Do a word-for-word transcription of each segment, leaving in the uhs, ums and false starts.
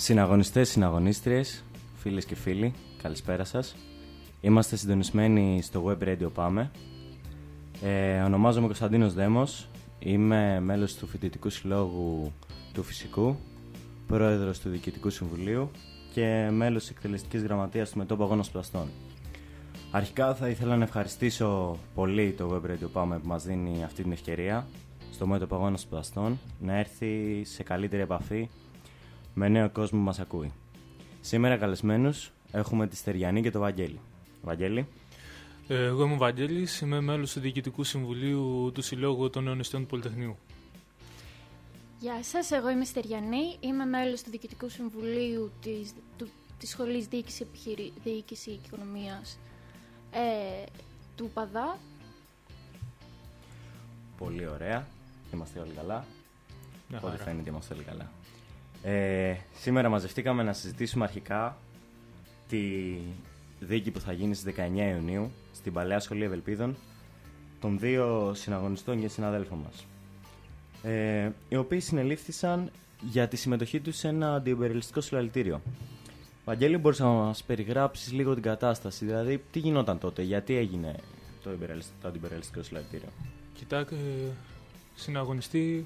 Συναγωνιστές, συναγωνίστριες, φίλες και φίλοι, καλησπέρα σας. Είμαστε συντονισμένοι στο Web Radio Πάμε. Ε, ονομάζομαι Κωνσταντίνος Δέμος, είμαι μέλος του Φοιτητικού Συλλόγου του Φυσικού, πρόεδρος του Διοικητικού Συμβουλίου και μέλος της Εκτελεστικής Γραμματείας του Μετώπου Αγώνων Σπουδαστών. Αρχικά θα ήθελα να ευχαριστήσω πολύ το Web Radio Πάμε που μας δίνει αυτή την ευκαιρία στο Μέτωπο Αγώνων Σπουδαστών να έρθει σε καλύτερη επαφή με νέο κόσμο που μας ακούει. Σήμερα καλεσμένους έχουμε τη Στεριανή και το Βαγγέλη. Βαγγέλη. Εγώ είμαι ο Βαγγέλης, είμαι μέλος του Διοικητικού Συμβουλίου του Συλλόγου των Νέων Νηστείων του Πολυτεχνείου. Γεια σας, εγώ είμαι Στεριανή, είμαι μέλος του Διοικητικού Συμβουλίου της, του, της Σχολής Διοίκηση, Επιχειρη... Διοίκηση και Οικονομίας ε, του ΠΑΔΑ. Πολύ ωραία, είμαστε όλοι καλά. Μια Ό,τι χαρά. φαίνεται είμαστε όλοι καλά. Ε, σήμερα μαζευτήκαμε να συζητήσουμε αρχικά τη δίκη που θα γίνει στις δεκαεννιά Ιουνίου στην Παλαιά Σχολή Ευελπίδων των δύο συναγωνιστών και συναδέλφων μας, ε, οι οποίοι συνελήφθησαν για τη συμμετοχή τους σε ένα αντιυμπεριαλιστικό συλλαλητήριο. Βαγγέλη, μπορείς να μας περιγράψεις λίγο την κατάσταση, δηλαδή τι γινόταν τότε, γιατί έγινε το, το αντιυμπεριαλιστικό συλλαλητήριο? Κοιτάξτε, συναγωνιστή.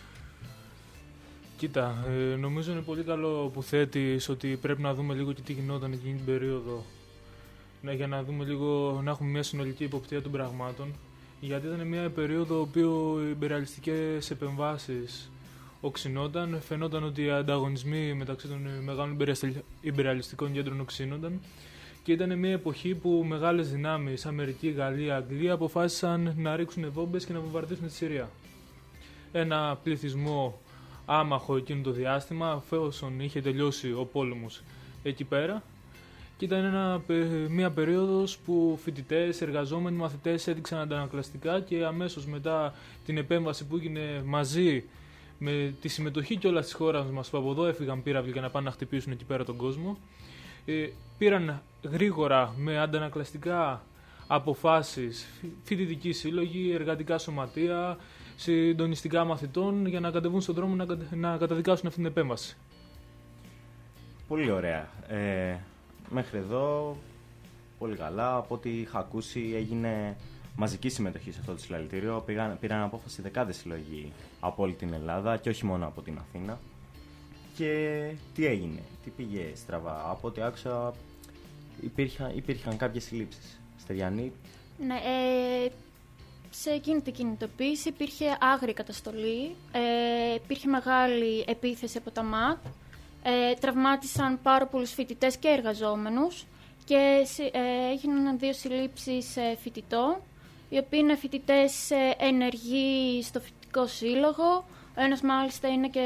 Κοίτα, ε, νομίζω είναι πολύ καλό που θέτεις ότι πρέπει να δούμε λίγο και τι γινόταν εκείνη την περίοδο. Ναι, για να δούμε λίγο, να έχουμε μια συνολική υποπτία των πραγμάτων. Γιατί ήταν μια περίοδο όπου οι υπερεαλιστικές επεμβάσεις οξυνόταν. Φαινόταν ότι οι ανταγωνισμοί μεταξύ των μεγάλων υπερεαλιστικών κέντρων οξύνονταν. Και ήταν μια εποχή που μεγάλες δυνάμεις, Αμερική, Γαλλία, Αγγλία, αποφάσισαν να ρίξουν βόμβες και να βομβαρδίσουν τη Συρία. Ένα πληθυσμό άμαχο εκείνο το διάστημα, εφόσον είχε τελειώσει ο πόλεμος εκεί πέρα. Και ήταν ένα, μια περίοδος που φοιτητές, εργαζόμενοι, μαθητές έδειξαν αντανακλαστικά και αμέσως μετά την επέμβαση που έγινε μαζί με τη συμμετοχή κιόλας της χώρας μας, που από εδώ έφυγαν πύραυλοι για να πάνε να χτυπήσουν εκεί πέρα τον κόσμο, ε, πήραν γρήγορα με αντανακλαστικά αποφάσεις φοιτητικοί σύλλογοι, εργατικά σωματεία, συντονιστικά μαθητών για να κατεβούν στον δρόμο να, κατα... να καταδικάσουν αυτήν την επέμβαση. Πολύ ωραία. Ε, μέχρι εδώ πολύ καλά. Από ό,τι είχα ακούσει έγινε μαζική συμμετοχή σε αυτό το συλλαλητήριο. Πήγαν, πήραν απόφαση δεκάδες συλλογοί από όλη την Ελλάδα και όχι μόνο από την Αθήνα. Και τι έγινε, τι πήγε στραβά? Από ό,τι άκουσα υπήρχαν, υπήρχαν κάποιες συλλήψεις. Στεριανή. Ναι, ε, σε εκείνη την κινητοποίηση υπήρχε άγρια καταστολή, ε, υπήρχε μεγάλη επίθεση από τα ΜΑΤ, ε, τραυμάτισαν πάρα πολλούς φοιτητές και εργαζόμενους και ε, έγιναν δύο συλλήψεις ε, φοιτητών, οι οποίοι είναι φοιτητές ε, ενεργοί στο φοιτητικό σύλλογο. Ο ένας μάλιστα είναι και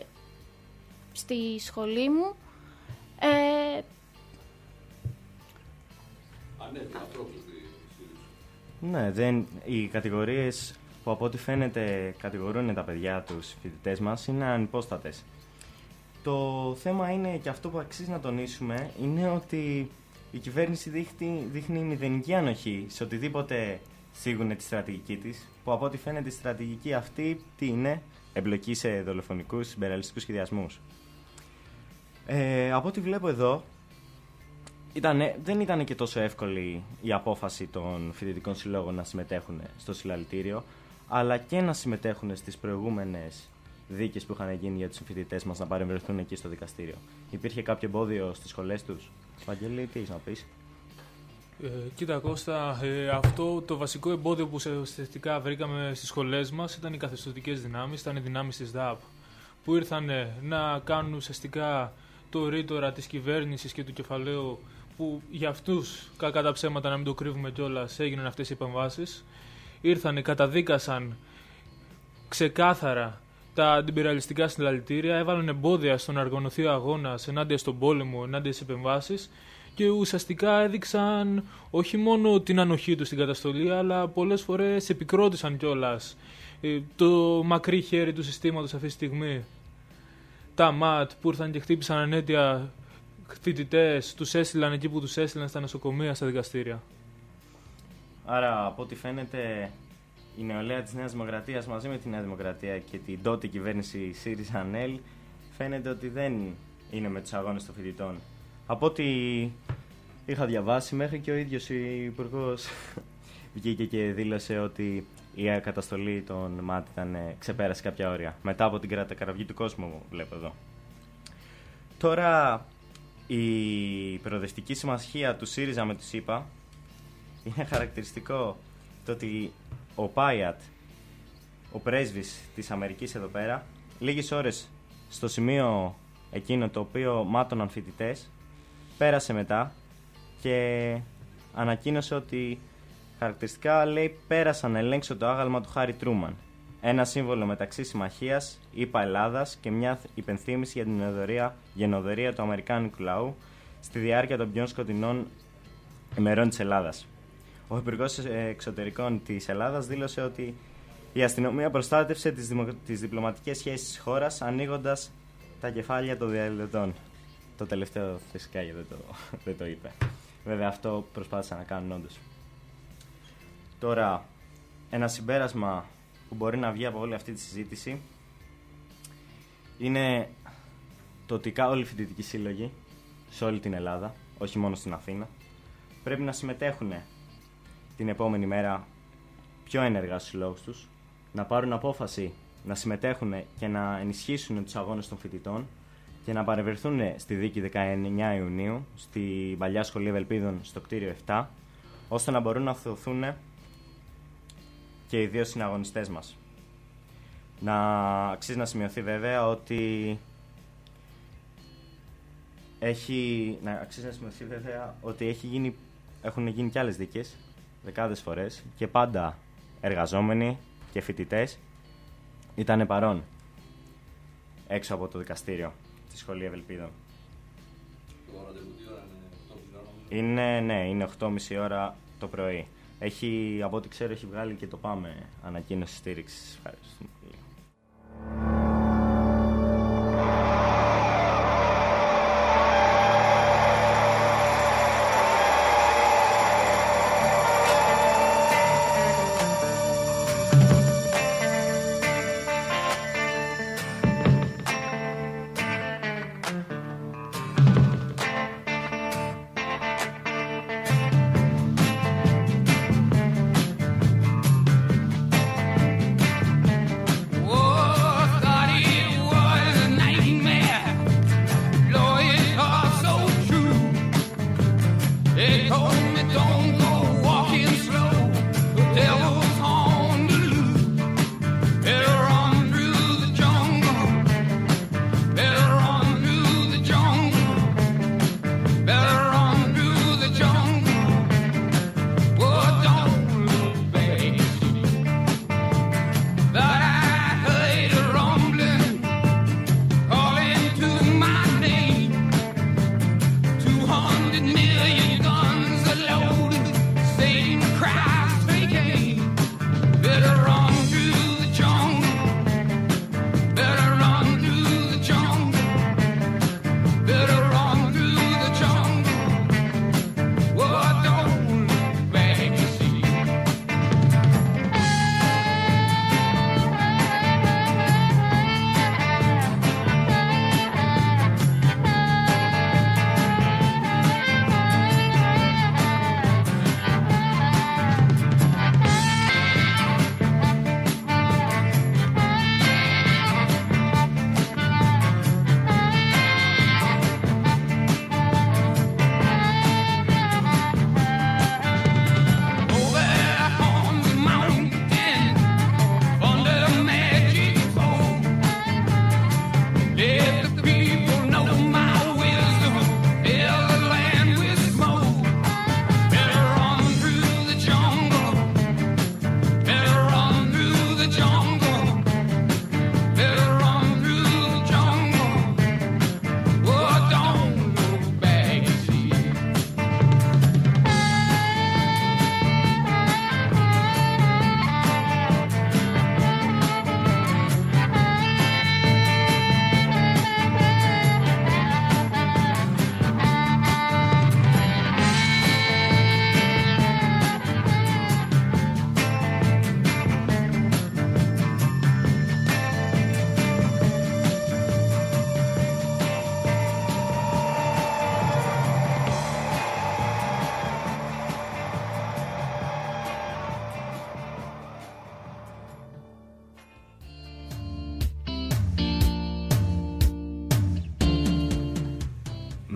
στη σχολή μου. Ε, Ναι, δεν, οι κατηγορίες που από ό,τι φαίνεται κατηγορούν τα παιδιά τους, οι φοιτητές μας, είναι ανυπόστατες. Το θέμα είναι, και αυτό που αξίζει να τονίσουμε, είναι ότι η κυβέρνηση δείχνει, δείχνει μηδενική ανοχή σε οτιδήποτε θίγουν τη στρατηγική της, που από ό,τι φαίνεται η στρατηγική αυτή τι είναι? Εμπλοκή σε δολοφονικούς, συμπεραλιστικούς σχεδιασμούς. Ε, από ό,τι βλέπω εδώ, Ήτανε, δεν ήταν και τόσο εύκολη η απόφαση των φοιτητικών συλλόγων να συμμετέχουν στο συλλαλητήριο, αλλά και να συμμετέχουν στις προηγούμενες δίκες που είχαν γίνει για τους φοιτητές μας να παρεμβρεθούν εκεί στο δικαστήριο. Υπήρχε κάποιο εμπόδιο στις σχολές τους? Βαγγέλη, τι έχεις να πεις? Ε, κοίτα Κώστα, ε, αυτό το βασικό εμπόδιο που ουσιαστικά βρήκαμε στις σχολές μας ήταν οι καθεστωτικές δυνάμεις, ήταν οι δυνάμεις της ΔΑΠ, που ήρθαν να κάνουν ουσιαστικά το ρήτορα της κυβέρνησης και του κεφαλαίου, που για αυτούς, κακά τα ψέματα να μην το κρύβουμε κιόλας, έγιναν αυτές οι επεμβάσεις. Ήρθανε, καταδίκασαν ξεκάθαρα τα αντιπεριαλιστικά συλλαλητήρια, έβαλαν εμπόδια στον να οργανωθεί ο αγώνας ενάντια στον πόλεμο, ενάντια στις επεμβάσεις, και ουσιαστικά έδειξαν όχι μόνο την ανοχή τους στην καταστολή, αλλά πολλές φορές επικρότησαν κιόλας ε, το μακρύ χέρι του συστήματος αυτή τη στιγμή. Τα ΜΑΤ που ήρθαν και χτύπησαν ανέτεια φοιτητές, τους έστειλαν εκεί που τους έστειλαν, στα νοσοκομεία, στα δικαστήρια. Άρα, από ό,τι φαίνεται, η νεολαία της Νέας Δημοκρατίας μαζί με τη Νέα Δημοκρατία και την τότε κυβέρνηση ΣΥΡΙΖΑ-ΑΝΕΛ φαίνεται ότι δεν είναι με τους αγώνες των φοιτητών. Από ό,τι είχα διαβάσει, μέχρι και ο ίδιος ο υπουργός βγήκε και δήλωσε ότι η καταστολή των ΜΑΤ ήταν, ξεπέρασε κάποια όρια. Μετά από την κατακραυγή του κόσμου, βλέπω εδώ. Τώρα, η προοδευτική συμμαχία του ΣΥΡΙΖΑ με του ΣΥΠΑ είναι χαρακτηριστικό το ότι ο Πάιατ, ο πρέσβης της Αμερικής εδώ πέρα, λίγες ώρες στο σημείο εκείνο το οποίο μάτωναν φοιτητές, πέρασε μετά και ανακοίνωσε ότι χαρακτηριστικά, λέει, πέρασαν να ελέγξω το άγαλμα του Χάρι Τρούμαν. Ένα σύμβολο μεταξύ συμμαχίας, ΗΠΑ Ελλάδας και μια υπενθύμηση για την γενοδορία, γενοδορία του αμερικάνικου λαού στη διάρκεια των πιο σκοτεινών ημερών της Ελλάδας. Ο Υπουργός Εξωτερικών της Ελλάδας δήλωσε ότι η αστυνομία προστάτευσε τις, δημο... τις διπλωματικές σχέσεις της χώρας, ανοίγοντας τα κεφάλια των διαδηλωτών. Το τελευταίο φυσικά δεν το, δεν το είπε. Βέβαια αυτό προσπάθησαν να κάνουν όντως. Τώρα, ένα συμπέρασμα που μπορεί να βγει από όλη αυτή τη συζήτηση είναι το ότι όλοι οι φοιτητικοί σύλλογοι σε όλη την Ελλάδα, όχι μόνο στην Αθήνα, πρέπει να συμμετέχουν την επόμενη μέρα πιο ενεργά στους συλλόγους τους, να πάρουν απόφαση να συμμετέχουν και να ενισχύσουν τους αγώνες των φοιτητών και να παρευρεθούν στη δίκη δεκαεννέα Ιουνίου στην παλιά Σχολή Ευελπίδων στο κτίριο επτά, ώστε να μπορούν να αυθωθούν και οι δύο συναγωνιστές μας. Να αξίζει να σημειωθεί βέβαια ότι έχει, να αξίζει να σημειωθεί βέβαια ότι έχει γίνει, έχουν γίνει και άλλες δίκες δεκάδες φορές και πάντα εργαζόμενοι και φοιτητές ήταν παρόν έξω από το δικαστήριο στη Σχολή Ευελπίδων. Είναι, ναι, είναι οκτώ και μισή ώρα το πρωί. Έχει, από ό,τι ξέρω, έχει βγάλει και το ΠΑΜΕ ανακοίνωση στήριξης. Ευχαριστούμε πολύ.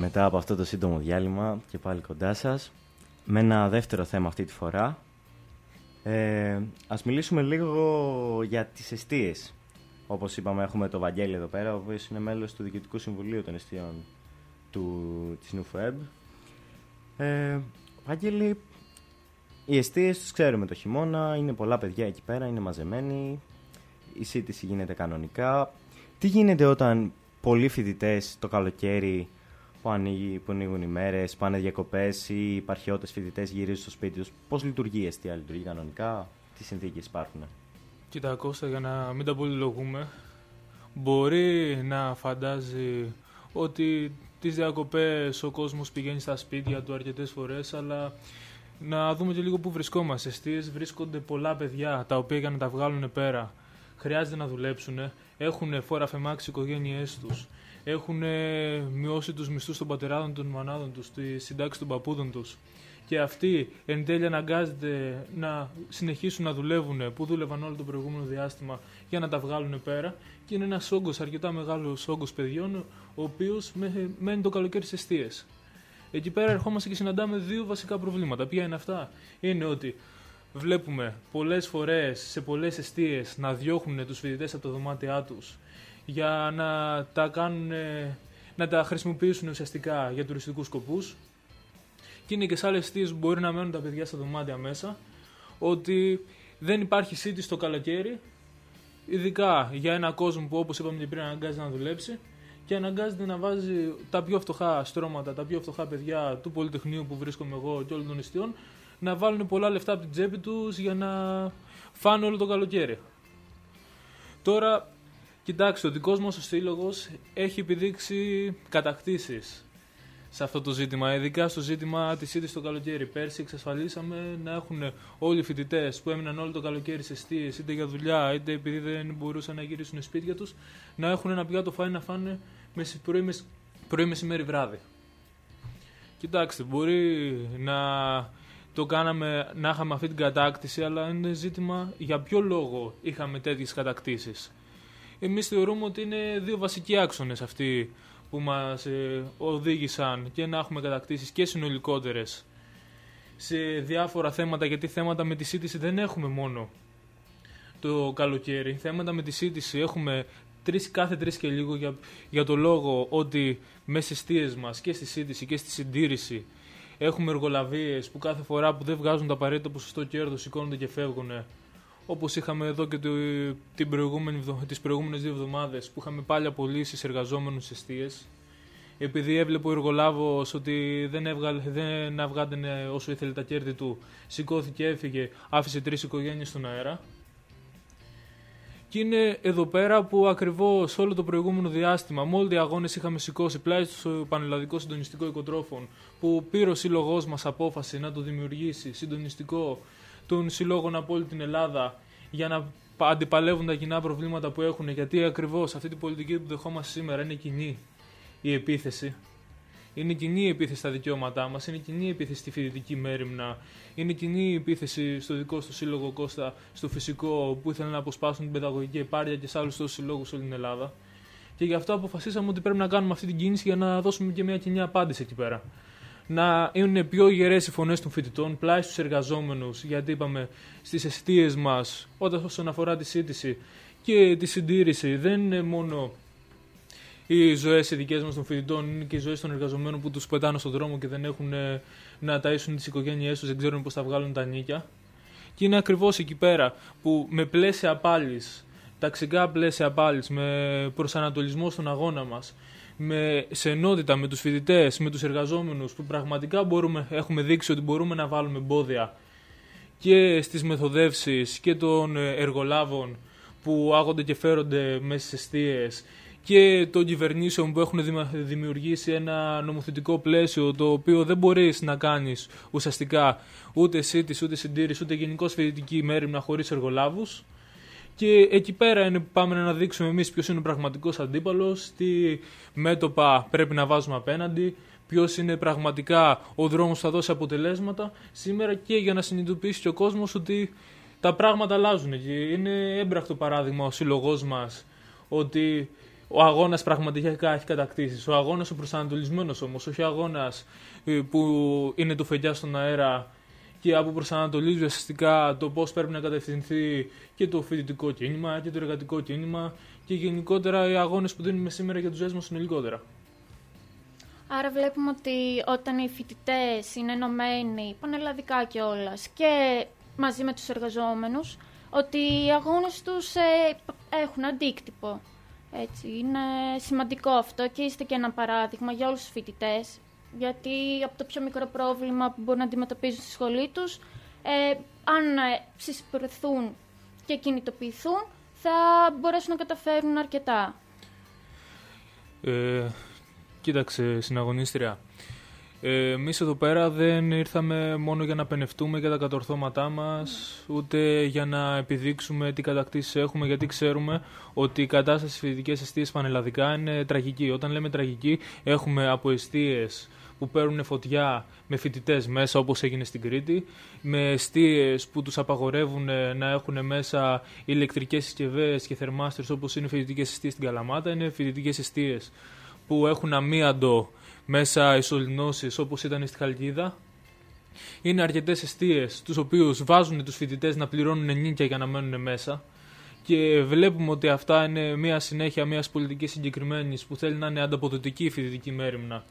μετά από αυτό το σύντομο διάλειμμα και πάλι κοντά σας με ένα δεύτερο θέμα αυτή τη φορά. Ε, ας μιλήσουμε λίγο για τις εστίες. Όπως είπαμε, έχουμε τον Βαγγέλη εδώ πέρα, ο οποίος είναι μέλος του Διοικητικού Συμβουλίου των Εστιών του, της Νουφουέμπ. Ε, Βαγγέλη, οι εστίες τους ξέρουμε το χειμώνα, είναι πολλά παιδιά εκεί πέρα, είναι μαζεμένοι, η σύντηση γίνεται κανονικά. Τι γίνεται όταν πολλοί φοιτητές το καλοκαίρι που, ανοίγει, που ανοίγουν οι μέρες, πάνε διακοπές ή οι υπαρχιώτες φοιτητές γυρίζουν στο σπίτι τους? Πώς λειτουργεί η εστία, λειτουργεί κανονικά, τι συνθήκες υπάρχουν? Κοίτα Κώστα, για να μην τα πολυλογούμε, μπορεί να φαντάζει ότι τις διακοπές ο κόσμος πηγαίνει στα σπίτια του αρκετές φορές, αλλά να δούμε και λίγο πού βρισκόμαστε. Εστίες βρίσκονται πολλά παιδιά τα οποία για να τα βγάλουν πέρα χρειάζεται να δουλέψουν, έχουν φόρα φεμάξει οι οικογένειές τους, έχουν μειώσει τους μισθούς των πατεράδων των μανάδων τους, τη συντάξη των παππούδων τους. Και αυτοί εν τέλει αναγκάζονται να συνεχίσουν να δουλεύουν που δούλευαν όλο το προηγούμενο διάστημα για να τα βγάλουν πέρα. Και είναι ένας όγκος, αρκετά μεγάλος όγκος παιδιών, ο οποίος μένει το καλοκαίρι στις εστίες. Εκεί πέρα ερχόμαστε και συναντάμε δύο βασικά προβλήματα. Ποια είναι αυτά? Είναι ότι βλέπουμε πολλές φορές σε πολλές εστίες να διώχνουν τους φοιτητές από τα δωμάτια τους για να τα, κάνουν, να τα χρησιμοποιήσουν ουσιαστικά για τουριστικούς σκοπούς. Και είναι και σε άλλες εστίες που μπορεί να μένουν τα παιδιά στα δωμάτια μέσα, ότι δεν υπάρχει σύντηση το καλοκαίρι, ειδικά για ένα κόσμο που, όπως είπαμε και πριν, αναγκάζεται να δουλέψει και αναγκάζεται να βάζει τα πιο φτωχά στρώματα, τα πιο φτωχά παιδιά του Πολυτεχνείου που βρίσκομαι εγώ και όλων των εστιών, να βάλουν πολλά λεφτά από την τσέπη τους για να φάνε όλο το καλοκαίρι. Τώρα, κοιτάξτε, ο δικός μας ο σύλλογος έχει επιδείξει κατακτήσεις σε αυτό το ζήτημα, ειδικά στο ζήτημα της σύντησης το καλοκαίρι. Πέρσι εξασφαλίσαμε να έχουν όλοι οι φοιτητές που έμειναν όλο το καλοκαίρι σε εστίες, είτε για δουλειά, είτε επειδή δεν μπορούσαν να γυρίσουν σπίτια τους, να έχουν ένα πιάτο φάι να φάνε πρωί, μεσημέρι, βράδυ. Κοιτάξτε, μπορεί να το κάναμε, να είχαμε αυτή την κατάκτηση, αλλά είναι ζήτημα για ποιο λόγο είχαμε τέτοιες κατακτήσεις. Εμείς θεωρούμε ότι είναι δύο βασικοί άξονες αυτοί που μας ε, οδήγησαν και να έχουμε κατακτήσεις και συνολικότερες σε διάφορα θέματα, γιατί θέματα με τη σύντηση δεν έχουμε μόνο το καλοκαίρι. Θέματα με τη σύντηση έχουμε τρεις, κάθε τρεις και λίγο, για, για το λόγο ότι μέσα στις εστίες μας και στη σύντηση και στη συντήρηση έχουμε εργολαβίες που κάθε φορά που δεν βγάζουν το απαραίτητο ποσοστό κέρδος σηκώνονται και φεύγουν. Όπως είχαμε εδώ και το, την προηγούμενη, τις προηγούμενες δύο εβδομάδες που είχαμε πάλι απολύσεις εργαζόμενους στις εστίες, επειδή έβλεπε ο εργολάβος ότι δεν, έβγαλε, δεν αυγάταινε όσο ήθελε τα κέρδη του, σηκώθηκε, έφυγε, άφησε τρεις οικογένειες στον αέρα. Και είναι εδώ πέρα που ακριβώς όλο το προηγούμενο διάστημα, με όλοι οι αγώνες είχαμε σηκώσει πλάι στο Πανελλαδικό Συντονιστικό Οικοτρόφων, που πήρε ο σύλλογός μας απόφαση να το δημιουργήσει συντονιστικό των συλλόγων από όλη την Ελλάδα για να αντιπαλεύουν τα κοινά προβλήματα που έχουν, γιατί ακριβώς αυτή την πολιτική που δεχόμαστε σήμερα είναι κοινή η επίθεση. Είναι κοινή η επίθεση στα δικαιώματά μας, είναι κοινή η επίθεση στη φοιτητική μέριμνα, είναι κοινή η επίθεση στο δικό του σύλλογο Κώστα, στο φυσικό, που ήθελαν να αποσπάσουν την παιδαγωγική επάρκεια και σε άλλους τόσους συλλόγους σε όλη την Ελλάδα. Και γι' αυτό αποφασίσαμε ότι πρέπει να κάνουμε αυτή την κίνηση για να δώσουμε και μια κοινή απάντηση εκεί πέρα. Να είναι πιο γερές οι φωνές των φοιτητών, πλάι στους εργαζόμενους, γιατί είπαμε στις εστίες μας, όταν όσον αφορά τη σύντηση και τη συντήρηση, δεν είναι μόνο οι ζωές οι δικές μας των φοιτητών, είναι και οι ζωές των εργαζομένων που τους πετάνε στον δρόμο και δεν έχουν να ταΐσουν τις οικογένειές τους, δεν ξέρουν πώς θα βγάλουν τα νίκια. Και είναι ακριβώς εκεί πέρα που με πλαίσια απάλης, ταξικά πλαίσια απάλης, με προσανατολισμό στον αγώνα μας, με, σε ενότητα με τους φοιτητές, με τους εργαζόμενους, που πραγματικά μπορούμε, έχουμε δείξει ότι μπορούμε να βάλουμε εμπόδια και στις μεθοδεύσεις και των εργολάβων που άγονται και φέρονται μέσα στις εστίες και των κυβερνήσεων που έχουν δημιουργήσει ένα νομοθετικό πλαίσιο το οποίο δεν μπορείς να κάνεις ουσιαστικά ούτε σύντηση, ούτε συντήρηση, ούτε γενικώς φοιτητική μέριμνα χωρίς εργολάβους. Και εκεί πέρα είναι που πάμε να δείξουμε εμείς ποιος είναι ο πραγματικός αντίπαλος, τι μέτωπα πρέπει να βάζουμε απέναντι, ποιος είναι πραγματικά ο δρόμος που θα δώσει αποτελέσματα σήμερα, και για να συνειδητοποιήσει και ο κόσμος ότι τα πράγματα αλλάζουν. Και είναι έμπρακτο παράδειγμα ο σύλλογός μας ότι ο αγώνας πραγματικά έχει κατακτήσεις. Ο αγώνας ο προσανατολισμένος όμως, όχι ο αγώνας που είναι το φεγγιά στον αέρα και από προσανατολίζει ουσιαστικά το πώς πρέπει να κατευθυνθεί και το φοιτητικό κίνημα και το εργατικό κίνημα και γενικότερα οι αγώνες που δίνουμε σήμερα για τους δέσμους μας συνολικότερα. Άρα βλέπουμε ότι όταν οι φοιτητές είναι ενωμένοι, πανελλαδικά κιόλας, και μαζί με τους εργαζόμενους, ότι οι αγώνες τους ε, έχουν αντίκτυπο. Έτσι, είναι σημαντικό αυτό και είστε και ένα παράδειγμα για όλους τους φοιτητές, γιατί από το πιο μικρό πρόβλημα που μπορούν να αντιμετωπίζουν στη σχολή τους, ε, αν ε, συσπηρωθούν και κινητοποιηθούν, θα μπορέσουν να καταφέρουν αρκετά. Ε, κοίταξε, συναγωνίστρια. Ε, εμείς εδώ πέρα δεν ήρθαμε μόνο για να πενευτούμε για τα κατορθώματά μας, ούτε για να επιδείξουμε τι κατακτήσεις έχουμε, γιατί ξέρουμε ότι η κατάσταση στις φοιτητικές εστίες πανελλαδικά είναι τραγική. Όταν λέμε τραγική, έχουμε από εστίες που παίρνουν φωτιά με φοιτητές μέσα, όπως έγινε στην Κρήτη, με εστίες που τους απαγορεύουν να έχουν μέσα ηλεκτρικές συσκευές και θερμάστρες, όπως είναι φοιτητικές εστίες στην Καλαμάτα. Είναι φοιτητικές εστίες που έχουν αμίαντο μέσα ισολινώσεις, όπως ήταν στη Χαλκίδα. Είναι αρκετές εστίες τους οποίους βάζουν τους φοιτητές να πληρώνουν ενίκια για να μένουν μέσα. Και βλέπουμε ότι αυτά είναι μια συνέχεια μιας πολιτικής συγκεκριμένης που θέλει να είναι ανταποδοτική η φοιτητική μέριμνα.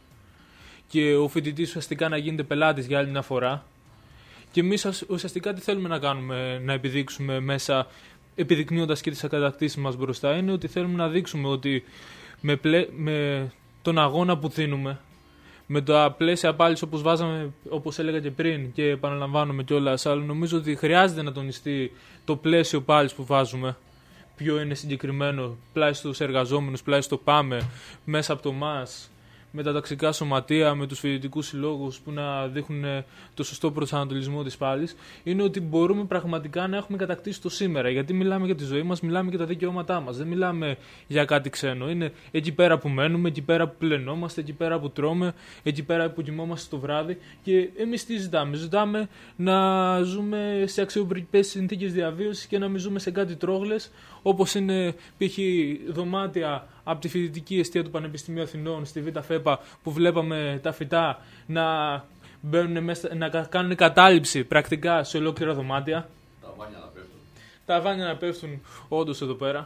Και ο φοιτητής ουσιαστικά να γίνεται πελάτης για άλλη μια φορά. Και εμείς ουσιαστικά τι θέλουμε να κάνουμε, να επιδείξουμε μέσα, επιδεικνύοντας και τις κατακτήσεις μας μπροστά, είναι ότι θέλουμε να δείξουμε ότι με, πλε... με τον αγώνα που δίνουμε, με τα πλαίσια πάλι όπως βάζαμε, όπως έλεγα και πριν και επαναλαμβάνουμε κιόλας, αλλά νομίζω ότι χρειάζεται να τονιστεί το πλαίσιο πάλι που βάζουμε. Ποιο είναι συγκεκριμένο, πλάι στους εργαζόμενους, πλάι στο πάμε, μέσα από το ΜΑΣ, με τα ταξικά σωματεία, με τους φοιτητικούς συλλόγους που να δείχνουν το σωστό προσανατολισμό της πάλης, είναι ότι μπορούμε πραγματικά να έχουμε κατακτήσει το σήμερα. Γιατί μιλάμε για τη ζωή μας, μιλάμε για τα δικαιώματά μας. Δεν μιλάμε για κάτι ξένο. Είναι εκεί πέρα που μένουμε, εκεί πέρα που πλενόμαστε, εκεί πέρα που τρώμε, εκεί πέρα που κοιμόμαστε το βράδυ. Και εμείς τι ζητάμε? Ζητάμε να ζούμε σε αξιοπρεπείς συνθήκες διαβίωσης και να μην ζούμε σε κάτι τρόγλες, όπως είναι π.χ. δωμάτια από τη φοιτητική εστία του Πανεπιστημίου Αθηνών στη Β' ΦΕΠΑ, που βλέπαμε τα φυτά να, μπαίνουν μέσα, να κάνουν κατάληψη πρακτικά σε ολόκληρα δωμάτια. Τα βάνια να πέφτουν. Τα βάνια να πέφτουν όντως εδώ πέρα.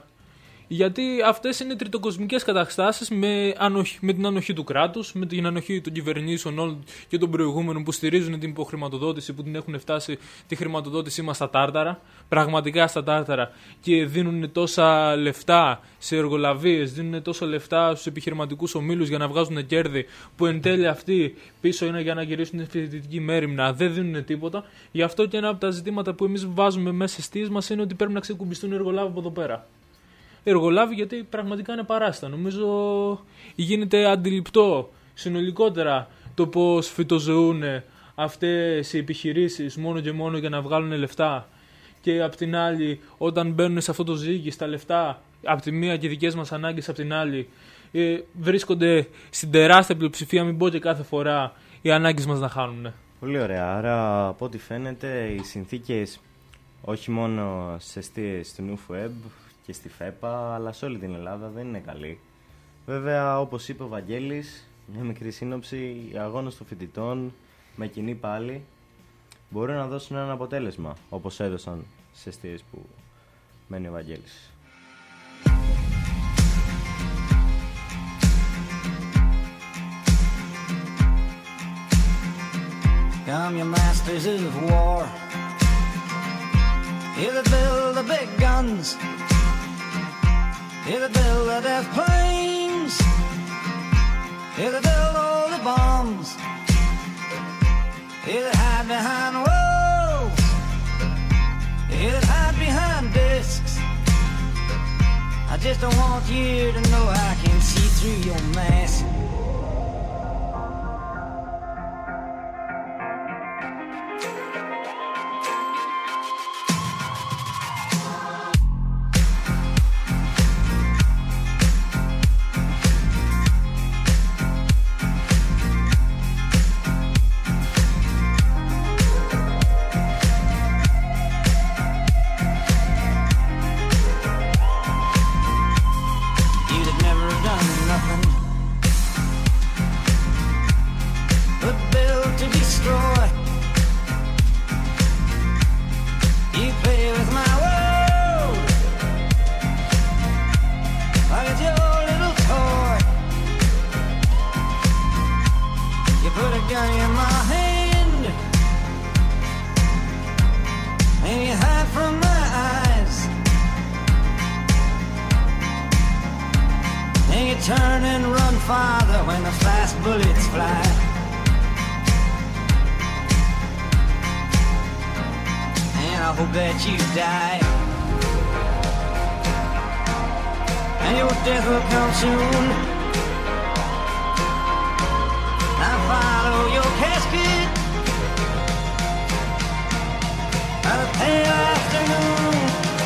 Γιατί αυτές είναι τριτοκοσμικές καταστάσεις με, ανοχή, με την ανοχή του κράτους, με την ανοχή των κυβερνήσεων όλων και των προηγούμενων που στηρίζουν την υποχρηματοδότηση, που την έχουν φτάσει τη χρηματοδότησή μας στα τάρταρα, πραγματικά στα τάρταρα, και δίνουν τόσα λεφτά σε εργολαβίες, δίνουν τόσα λεφτά στους επιχειρηματικούς ομίλους για να βγάζουν κέρδη, που εν τέλει αυτοί πίσω είναι για να γυρίσουν την φοιτητική μέριμνα, δεν δίνουν τίποτα. Γι' αυτό και ένα από τα ζητήματα που εμείς βάζουμε μέσα στις αιστείες μας είναι ότι πρέπει να ξεκουμπιστούν οι εργολάβοι από εδώ πέρα. Εργολάβοι, γιατί πραγματικά είναι παράστα. Νομίζω γίνεται αντιληπτό συνολικότερα το πώς φυτοζωούν αυτές οι επιχειρήσεις μόνο και μόνο για να βγάλουν λεφτά, και απ' την άλλη όταν μπαίνουν σε αυτό το ζύγι στα λεφτά απ' τη μία και οι δικές μας ανάγκες απ' την άλλη, ε, βρίσκονται στην τεράστια πλειοψηφία, μην πω και κάθε φορά, οι ανάγκες μας να χάνουν. Πολύ ωραία. Άρα από ό,τι φαίνεται οι συνθήκες όχι μόνο στις εστίες του Νουφουέμπ και στη ΦΕΠΑ, αλλά σε όλη την Ελλάδα δεν είναι καλή. Βέβαια, όπως είπε ο Βαγγέλης, μια μικρή σύνοψη, οι αγώνες των φοιτητών με κοινή πάλι μπορούν να δώσουν ένα αποτέλεσμα, όπως έδωσαν σε εστίες που μένει ο Βαγγέλης. Come your masters of war, here that build the big guns, here that build the death planes, here that build all the bombs, here that hide behind walls, here that hide behind discs. I just don't want you to know I can see through your mask. Never it's your little toy. You put a gun in my hand, and you hide from my eyes, and you turn and run farther when the fast bullets fly. And I hope that you die, and your death will come soon. I follow your casket by the pale afternoon.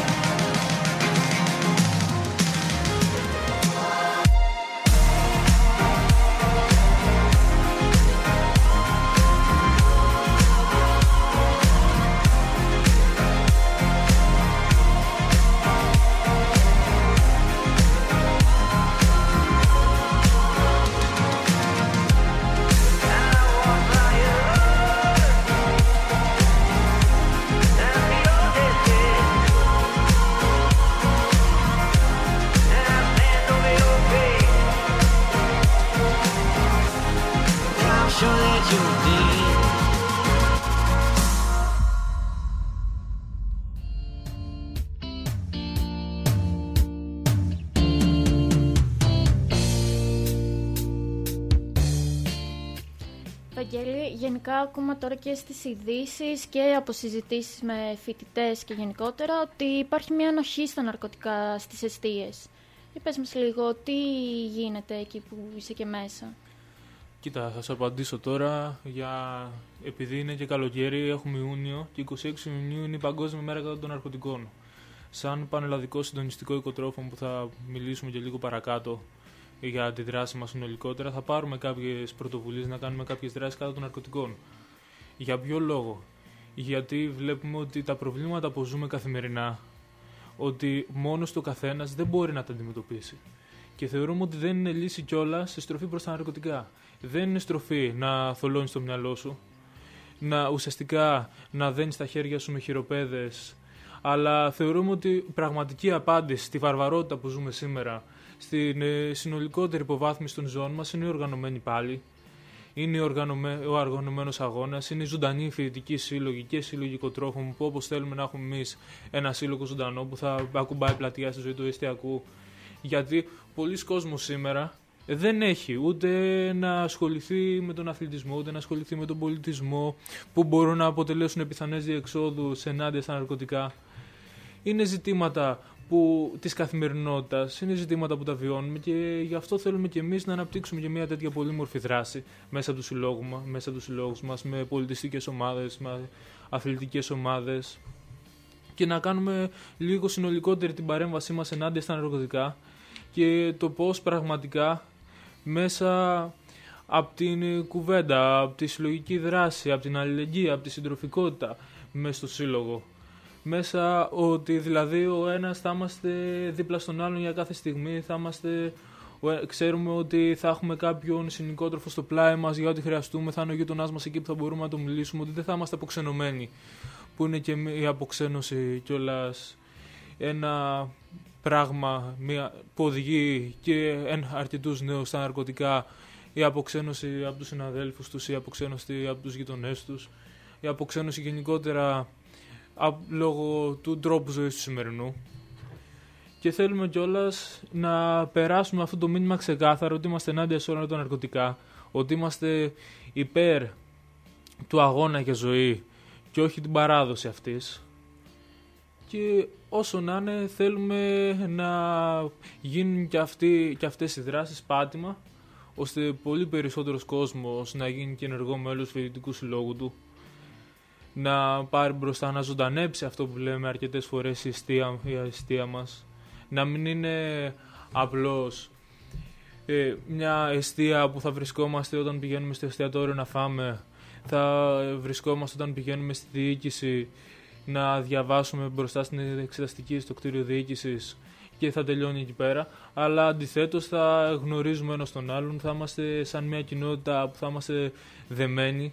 Βαγγέλη, γενικά ακούμε τώρα και στις ειδήσεις και από συζητήσεις με φοιτητές και γενικότερα ότι υπάρχει μια ανοχή στα ναρκωτικά στις εστίες. Για πες μας λίγο, τι γίνεται εκεί που είσαι και μέσα. Κοίτα, θα σου απαντήσω τώρα, για... επειδή είναι και καλοκαίρι, έχουμε Ιούνιο και είκοσι έξι Ιουνίου είναι η Παγκόσμια Μέρα κατά των Ναρκωτικών. Σαν πανελλαδικό συντονιστικό οικοτρόφων που θα μιλήσουμε και λίγο παρακάτω για τη δράση μας συνολικότερα, θα πάρουμε κάποιες πρωτοβουλίες να κάνουμε κάποιες δράσεις κατά των ναρκωτικών. Για ποιο λόγο? Γιατί βλέπουμε ότι τα προβλήματα που ζούμε καθημερινά, ότι μόνος του καθένας δεν μπορεί να τα αντιμετωπίσει. Και θεωρούμε ότι δεν είναι λύση κιόλας σε στροφή προς τα ναρκωτικά. Δεν είναι στροφή να θολώνεις το μυαλό σου, να ουσιαστικά να δένεις τα χέρια σου με χειροπέδες, αλλά θεωρούμε ότι η πραγματική απάντηση στη βαρβαρότητα που ζούμε σήμερα, στην ε, συνολικότερη υποβάθμιση των ζώων μας, είναι η οργανωμένη πάλι, είναι ο οργανωμένος αγώνας, είναι οι ζωντανοί φοιτητικοί σύλλογοι και σύλλογοι οικοτρόφων που, όπως θέλουμε να έχουμε εμείς ένα σύλλογο ζωντανό που θα ακουμπάει πλατεία στη ζωή του εστιακού. Γιατί πολλοί κόσμος σήμερα δεν έχει ούτε να ασχοληθεί με τον αθλητισμό, ούτε να ασχοληθεί με τον πολιτισμό, που μπορούν να αποτελέσουν πιθανές διεξόδους ενάντια στα ναρκωτικά. Είναι ζητήματα που, της καθημερινότητας, είναι ζητήματα που τα βιώνουμε και γι' αυτό θέλουμε και εμείς να αναπτύξουμε και μια τέτοια πολύμορφη δράση μέσα από τους συλλόγους μας, μέσα από τους συλλόγους μας, με πολιτιστικές ομάδες, με αθλητικές ομάδες, και να κάνουμε λίγο συνολικότερη την παρέμβασή μας ενάντια στα ναρκωτικά και το πώς πραγματικά μέσα από την κουβέντα, από τη συλλογική δράση, από την αλληλεγγύη, από τη συντροφικότητα μέσα στο σύλλογο, μέσα ότι δηλαδή ο ένας θα είμαστε δίπλα στον άλλον για κάθε στιγμή, θα είμαστε, ξέρουμε ότι θα έχουμε κάποιον συνοικότροφο στο πλάι μας για ό,τι χρειαστούμε, θα είναι ο γείτονάς μας εκεί που θα μπορούμε να το μιλήσουμε, ότι δεν θα είμαστε αποξενωμένοι, που είναι και η αποξένωση κιόλας ένα πράγμα μια, που οδηγεί και αρκετούς νέους στα ναρκωτικά, η αποξένωση από τους συναδέλφους τους, η αποξένωση από τους γειτονές τους, η αποξένωση γενικότερα από, λόγω του τρόπου ζωής του σημερινού. Και θέλουμε κιόλας να περάσουμε αυτό το μήνυμα ξεκάθαρο ότι είμαστε ενάντια σε όλα τα ναρκωτικά, ότι είμαστε υπέρ του αγώνα για ζωή και όχι την παράδοση αυτής. Και όσο να είναι, θέλουμε να γίνουν και, αυτοί, και αυτές οι δράσεις πάτημα, ώστε πολύ περισσότερος κόσμος να γίνει και ενεργό μέλος του φοιτητικού συλλόγου του, να πάρει μπροστά, να ζωντανέψει αυτό που λέμε αρκετές φορές η αιστεία, η αιστεία μας, να μην είναι απλώς ε, μια εστία που θα βρισκόμαστε όταν πηγαίνουμε στο εστιατόριο να φάμε, θα βρισκόμαστε όταν πηγαίνουμε στη διοίκηση να διαβάσουμε μπροστά στην εξεταστική στο κτίριο διοίκησης και θα τελειώνει εκεί πέρα, αλλά αντιθέτως θα γνωρίζουμε ένας τον άλλον, θα είμαστε σαν μια κοινότητα που θα είμαστε δεμένοι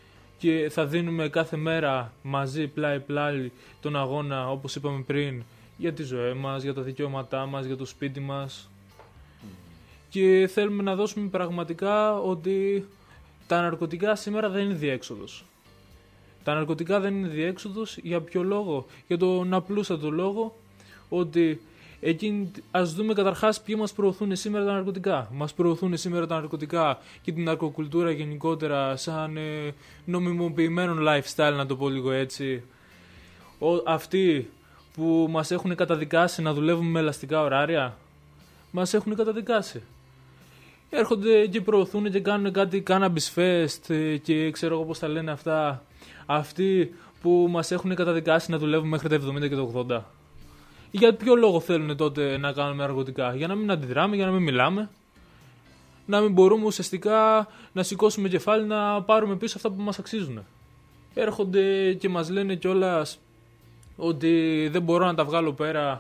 και θα δίνουμε κάθε μέρα μαζί πλάι-πλάι τον αγώνα, όπως είπαμε πριν, για τη ζωή μας, για τα δικαιώματά μας, για το σπίτι μας. Mm. Και θέλουμε να δώσουμε πραγματικά ότι τα ναρκωτικά σήμερα δεν είναι διέξοδος. Τα ναρκωτικά δεν είναι διέξοδος για ποιο λόγο? Για τον απλούστατο λόγο ότι εκείνη, ας δούμε καταρχάς ποιοι μας προωθούν σήμερα τα ναρκωτικά. Μας προωθούν σήμερα τα ναρκωτικά και την ναρκοκουλτούρα γενικότερα σαν ε, νομιμοποιημένο lifestyle, να το πω λίγο έτσι. Ο, αυτοί που μας έχουν καταδικάσει να δουλεύουμε με ελαστικά ωράρια, μας έχουν καταδικάσει. Έρχονται και προωθούν και κάνουν κάτι cannabis fest και ξέρω εγώ πώς τα λένε αυτά. Αυτοί που μας έχουν καταδικάσει να δουλεύουμε μέχρι τα εβδομήντα και τα ογδόντα. Για ποιο λόγο θέλουν τότε να κάνουμε ναρκωτικά? Για να μην αντιδράμε, για να μην μιλάμε. Να μην μπορούμε ουσιαστικά να σηκώσουμε κεφάλι, να πάρουμε πίσω αυτά που μας αξίζουν. Έρχονται και μας λένε κιόλας ότι δεν μπορώ να τα βγάλω πέρα.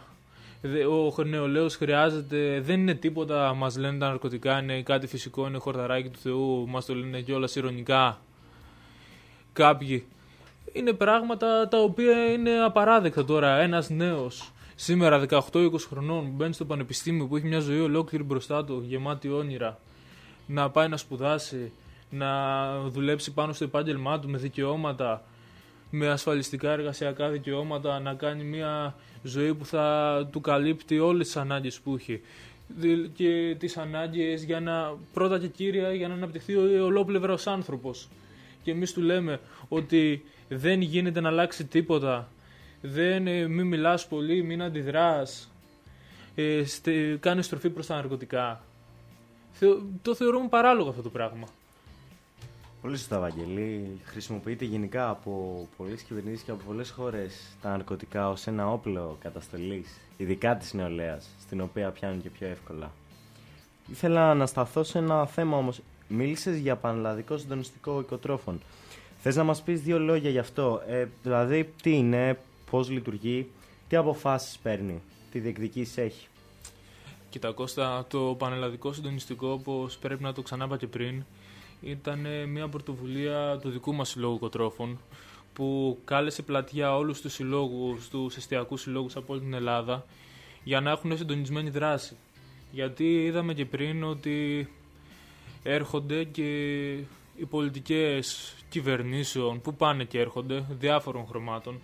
Ο νεολαίος χρειάζεται, δεν είναι τίποτα, μας λένε τα ναρκωτικά, είναι κάτι φυσικό, είναι χορταράκι του Θεού, μας το λένε κιόλας ειρωνικά κάποιοι. Είναι πράγματα τα οποία είναι απαράδεκτα τώρα. Ένας νέος σήμερα δεκαοκτώ είκοσι χρονών που μπαίνει στο πανεπιστήμιο, που έχει μια ζωή ολόκληρη μπροστά του, γεμάτη όνειρα, να πάει να σπουδάσει, να δουλέψει πάνω στο επάγγελμά του με δικαιώματα, με ασφαλιστικά εργασιακά δικαιώματα, να κάνει μια ζωή που θα του καλύπτει όλες τις ανάγκες που έχει και τις ανάγκες για να, πρώτα και κύρια για να αναπτυχθεί ολόπλευρα ως άνθρωπος. Και εμείς του λέμε ότι δεν γίνεται να αλλάξει τίποτα, δεν, μην μιλάς πολύ, μην αντιδράς, ε, στε, κάνε στροφή προς τα ναρκωτικά. Θεω, το θεωρούμε παράλογο αυτό το πράγμα. Πολύ σωστά, Βαγγελή. Χρησιμοποιείται γενικά από πολλές κυβερνήσεις και από πολλές χώρες τα ναρκωτικά ως ένα όπλο καταστολής, ειδικά της νεολαίας, στην οποία πιάνουν και πιο εύκολα. Ήθελα να σταθώ σε ένα θέμα όμως. Μίλησες για πανελλαδικό συντονιστικό οικοτρόφων. Θες να μας πεις δύο λόγια γι' αυτό? Ε, δηλαδή, τι είναι, πώς λειτουργεί, τι αποφάσεις παίρνει, τι διεκδικήσεις έχει? Κοίτα Κώστα, το πανελλαδικό συντονιστικό, όπως πρέπει να το ξανάπα και πριν, ήταν μια πρωτοβουλία του δικού μας συλλόγου οικοτρόφων, που κάλεσε πλατιά όλους τους συλλόγους, τους εστιακούς συλλόγους από όλη την Ελλάδα, για να έχουν συντονισμένη δράση. Γιατί είδαμε και πριν ότι έρχονται και οι πολιτικές κυβερνήσεων που πάνε και έρχονται, διάφορων χρωμάτων,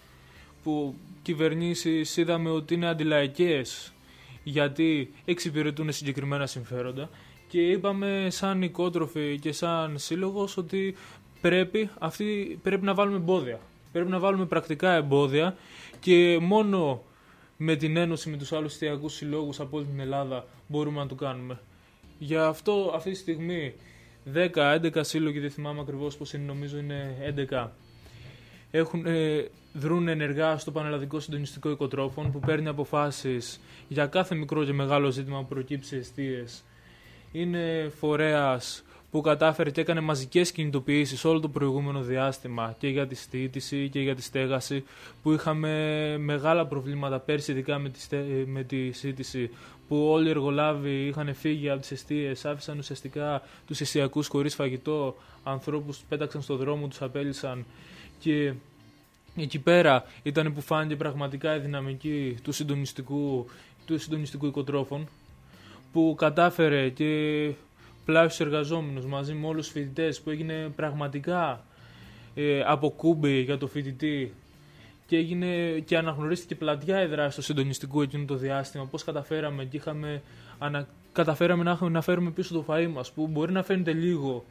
που κυβερνήσεις είδαμε ότι είναι αντιλαϊκές γιατί εξυπηρετούν συγκεκριμένα συμφέροντα, και είπαμε σαν οικότροφοι και σαν σύλλογος ότι πρέπει, αυτοί, πρέπει να βάλουμε εμπόδια. Πρέπει να βάλουμε πρακτικά εμπόδια και μόνο με την ένωση με τους άλλους εστιακούς συλλόγους από όλη την Ελλάδα μπορούμε να το κάνουμε. Γι' αυτό αυτή τη στιγμή δέκα έντεκα σύλλογοι, δεν θυμάμαι ακριβώς πώς είναι, νομίζω είναι έντεκα, έχουν, ε, δρούν ενεργά στο πανελλαδικό συντονιστικό οικοτρόφων, που παίρνει αποφάσεις για κάθε μικρό και μεγάλο ζήτημα που προκύψει εστίες. Είναι φορέας που κατάφερε και έκανε μαζικές κινητοποιήσεις όλο το προηγούμενο διάστημα και για τη στήτηση και για τη στέγαση, που είχαμε μεγάλα προβλήματα πέρσι, ειδικά με τη, στε... με τη στήτηση, που όλοι οι εργολάβοι είχαν φύγει από τις εστίες, άφησαν ουσιαστικά τους εστιακούς χωρίς φαγητό, ανθρώπους τους πέταξαν στον δρόμο, τους απέλυσαν, και εκεί πέρα ήταν που φάνηκε πραγματικά η δυναμική του συντονιστικού, του συντονιστικού οικοτρόφων, που κατάφερε και πλάι στους εργαζόμενους μαζί με όλους τους φοιτητές, που έγινε πραγματικά ε, από κούμπι για το φοιτητή, και, έγινε, και αναγνωρίστηκε πλατιά η δράση του συντονιστικού εκείνο το διάστημα. Πώς καταφέραμε και είχαμε, ανα, καταφέραμε να, να φέρουμε πίσω το φαΐ μας, που μπορεί να φαίνεται λίγο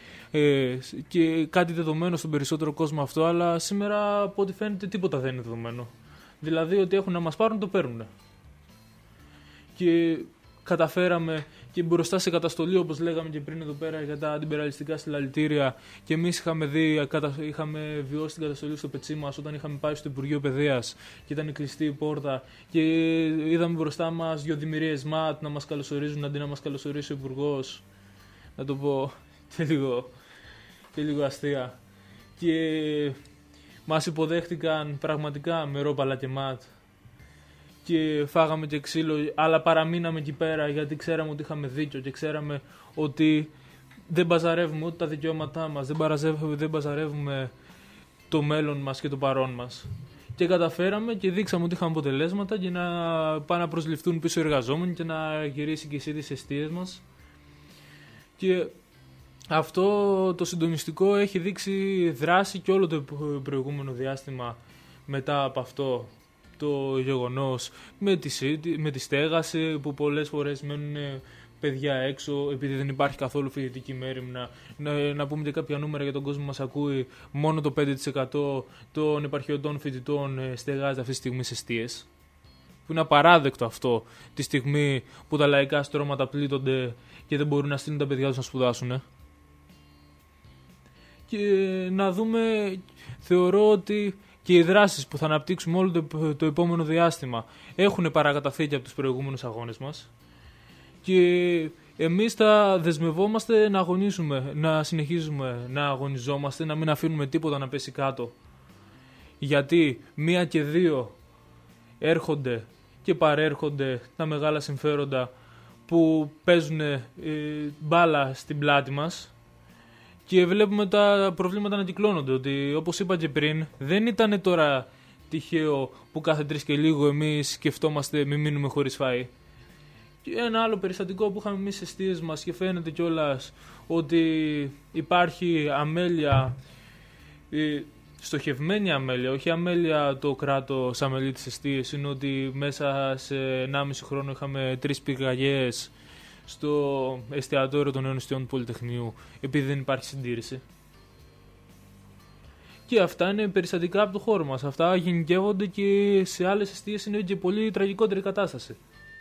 ε, και κάτι δεδομένο στον περισσότερο κόσμο αυτό, αλλά σήμερα από ό,τι φαίνεται τίποτα δεν είναι δεδομένο. Δηλαδή ότι έχουν να μας πάρουν, το παίρνουν. Και καταφέραμε και μπροστά σε καταστολή, όπως λέγαμε και πριν εδώ πέρα για τα αντιπεραλιστικά συλλαλητήρια, και εμείς είχαμε, δει, είχαμε βιώσει την καταστολή στο πετσί μας όταν είχαμε πάει στο Υπουργείο Παιδείας και ήταν κλειστή η πόρτα, και είδαμε μπροστά μας δύο δημιουργίες ΜΑΤ να μας καλωσορίζουν αντί να μας καλωσορίσει ο Υπουργός. Να το πω και λίγο, και λίγο αστεία. Και μας υποδέχτηκαν πραγματικά με ρόπαλα και ΜΑΤ. Και φάγαμε και ξύλο, αλλά παραμείναμε εκεί πέρα γιατί ξέραμε ότι είχαμε δίκιο και ξέραμε ότι δεν μπαζαρεύουμε ούτε τα δικαιώματά μας, δεν, δεν μπαζαρεύουμε το μέλλον μας και το παρόν μας. Και καταφέραμε και δείξαμε ότι είχαμε αποτελέσματα και να πάνε να προσληφθούν πίσω οι εργαζόμενοι και να γυρίσει και εσύ τις εστίες μας. Και αυτό το συντονιστικό έχει δείξει δράση και όλο το προηγούμενο διάστημα μετά από αυτό το γεγονός με τη, με τη στέγαση που πολλές φορές μένουν παιδιά έξω επειδή δεν υπάρχει καθόλου φοιτητική μέριμνα. Να, να πούμε και κάποια νούμερα για τον κόσμο που μας ακούει. Μόνο το πέντε τοις εκατό των επαρχιωτών φοιτητών στεγάζεται αυτή τη στιγμή σε εστίες. Που είναι απαράδεκτο αυτό τη στιγμή που τα λαϊκά στρώματα πλήττονται και δεν μπορούν να στείλουν τα παιδιά τους να σπουδάσουν. Και να δούμε, θεωρώ ότι και οι δράσεις που θα αναπτύξουμε όλο το, το επόμενο διάστημα έχουν παρακαταθήκη από τους προηγούμενους αγώνες μας. Και εμείς θα δεσμευόμαστε να αγωνίσουμε, να συνεχίζουμε να αγωνιζόμαστε, να μην αφήνουμε τίποτα να πέσει κάτω. Γιατί μία και δύο έρχονται και παρέρχονται τα μεγάλα συμφέροντα που παίζουν ε, μπάλα στην πλάτη μας και βλέπουμε τα προβλήματα να κυκλώνονται. Ότι όπως είπα και πριν, δεν ήταν τώρα τυχαίο που κάθε τρεις και λίγο εμείς σκεφτόμαστε μη μείνουμε χωρίς φαΐ. Και ένα άλλο περιστατικό που είχαμε εμείς στις εστίες μας και φαίνεται κιόλας ότι υπάρχει αμέλεια, στοχευμένη αμέλεια, όχι αμέλεια το κράτος αμελεί τις εστίες, είναι ότι μέσα σε ενάμιση χρόνο είχαμε τρεις πυρκαγιές στο εστιατόριο των νέων εστιών του Πολυτεχνείου επειδή δεν υπάρχει συντήρηση. Και αυτά είναι περιστατικά από το χώρο μας. Αυτά γενικεύονται και σε άλλες εστίες είναι και πολύ τραγικότερη κατάσταση.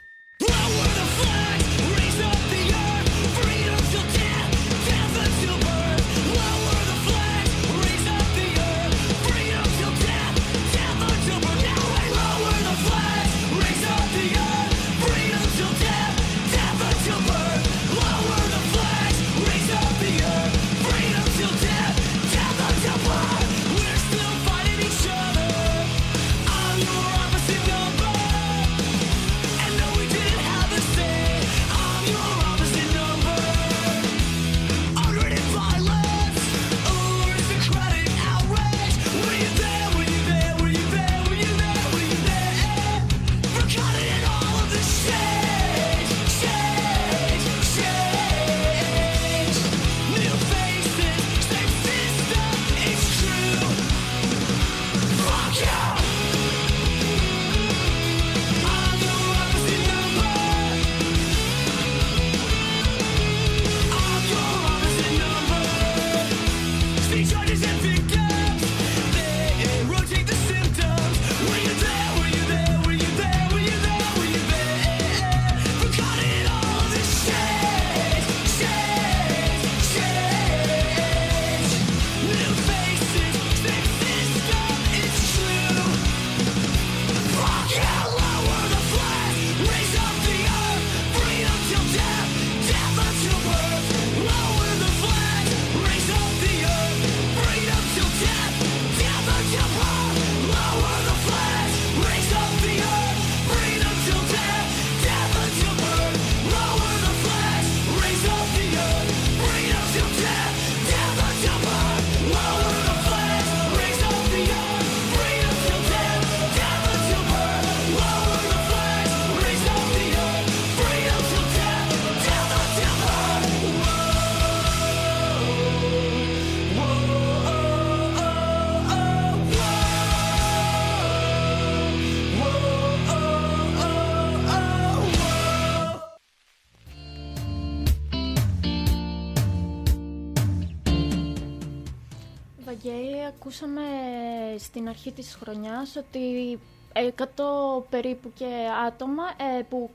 Βαγγέλη, ακούσαμε στην αρχή της χρονιάς ότι εκατό περίπου και άτομα ε, που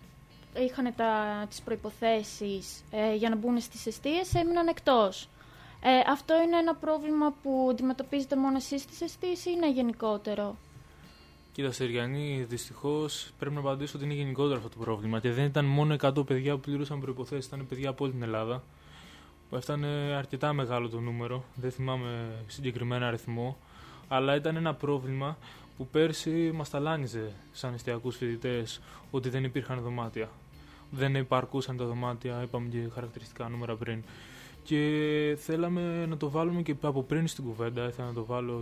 είχαν τα, τις προϋποθέσεις ε, για να μπουν στις εστίες έμειναν εκτός. Ε, αυτό είναι ένα πρόβλημα που αντιμετωπίζετε μόνο εσείς στις εστίες ή είναι γενικότερο? Κοίτα Σεριανή, δυστυχώς πρέπει να απαντήσω ότι είναι γενικότερο αυτό το πρόβλημα και δεν ήταν μόνο εκατό παιδιά που πληρούσαν προϋποθέσεις, ήταν παιδιά από όλη την Ελλάδα. Έφτανε αρκετά μεγάλο το νούμερο, δεν θυμάμαι συγκεκριμένα αριθμό, αλλά ήταν ένα πρόβλημα που πέρσι μας ταλάνιζε σαν εστιακούς φοιτητές ότι δεν υπήρχαν δωμάτια. Δεν υπαρκούσαν τα δωμάτια, είπαμε και χαρακτηριστικά νούμερα πριν. Και θέλαμε να το βάλουμε και από πριν στην κουβέντα, ήθελα να το βάλω